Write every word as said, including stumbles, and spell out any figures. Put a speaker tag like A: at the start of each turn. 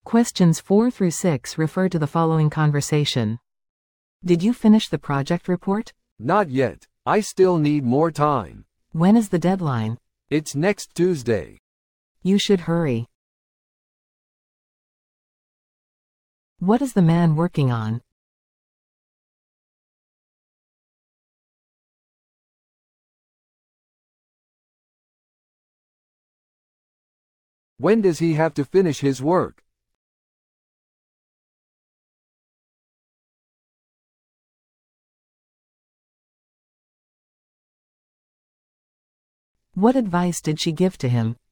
A: Questions four through six refer to the following conversation. Did you finish the project report?
B: Not yet. I still need more time.
A: When is the deadline?
B: It's next Tuesday.
A: You should hurry. What is the man working on?
B: When does he have to finish his work?
A: What advice did she give to him?